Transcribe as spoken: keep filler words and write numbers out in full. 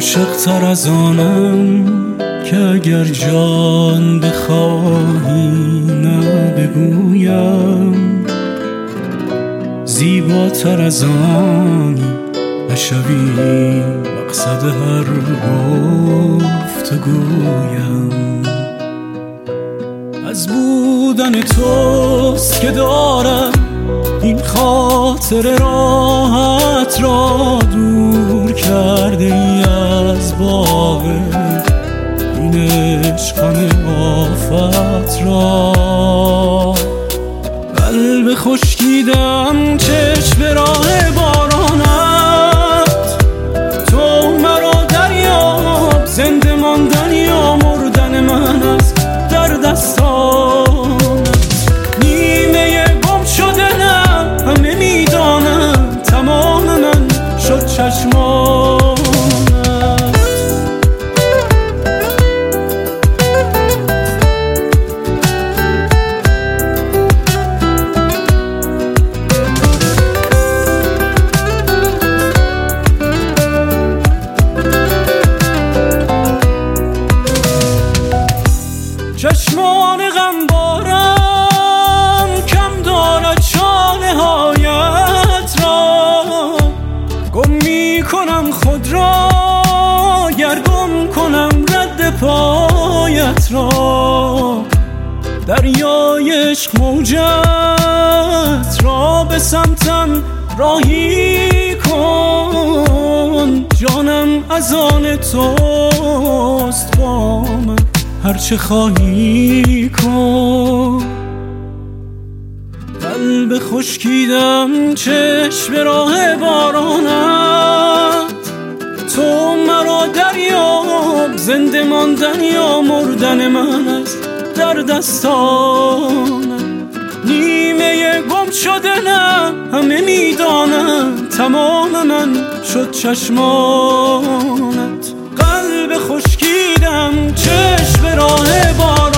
عاشق‌تر از آنم که اگر جان بخواهی نبگویم، زیباتر از آنی نشوی مقصد هر گفتگویم. از بودن توست که دارم این خاطر راحت را، دور کرده ای از باغ این عشقم آفت را. قلب خشکیدم چشم به راه بارانت، تو مرا دریاب، زنده ماندن یا مردن من است در دستانت. نیمه گم شده نه همه میدانم، تمام من شد چشمانت. چشمان غمبارم کم دارد شانه هایت را، گم می کنم خود را گر گم کنم رد پایت را. دریای عشق موجت را به سمتم راهی کن، جانم از آن توست با من هرچه خواهی کن. قلب خشکیدم چشم به راه بارانت، تو مرا دریاب، زنده ماندن یا مردن من است در دستانت. نیمه گم شده نه همه میدانم، تمام من شد چشمانت. قلب خشکیدم چشم به راه بارانت،